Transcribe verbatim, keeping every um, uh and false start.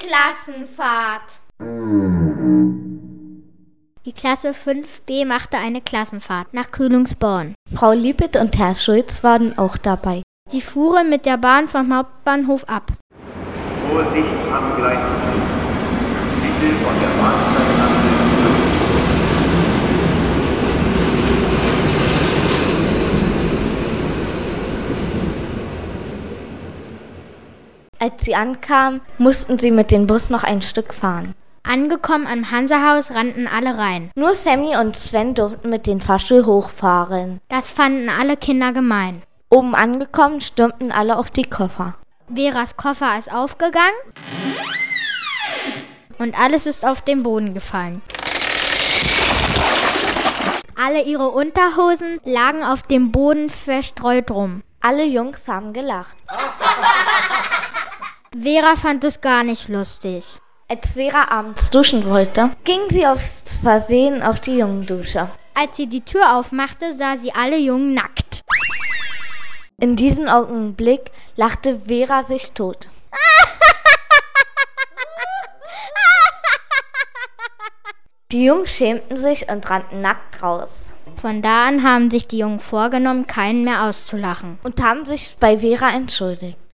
Klassenfahrt. Die Klasse fünf b machte eine Klassenfahrt nach Kühlungsborn. Frau Liebet und Herr Schulz waren auch dabei. Sie fuhren mit der Bahn vom Hauptbahnhof ab. Vorsicht am Gleisfeld. Bitte von der Bahnsteigkante zurück. Als sie ankamen, mussten sie mit dem Bus noch ein Stück fahren. Angekommen am Hansahaus rannten alle rein. Nur Sammy und Sven durften mit dem Fahrstuhl hochfahren. Das fanden alle Kinder gemein. Oben angekommen, stürmten alle auf die Koffer. Veras Koffer ist aufgegangen und alles ist auf den Boden gefallen. Alle ihre Unterhosen lagen auf dem Boden verstreut rum. Alle Jungs haben gelacht. Vera fand es gar nicht lustig. Als Vera abends duschen wollte, ging sie aus Versehen auf die Jungendusche. Als sie die Tür aufmachte, sah sie alle Jungen nackt. In diesem Augenblick lachte Vera sich tot. Die Jungs schämten sich und rannten nackt raus. Von da an haben sich die Jungen vorgenommen, keinen mehr auszulachen. Und haben sich bei Vera entschuldigt.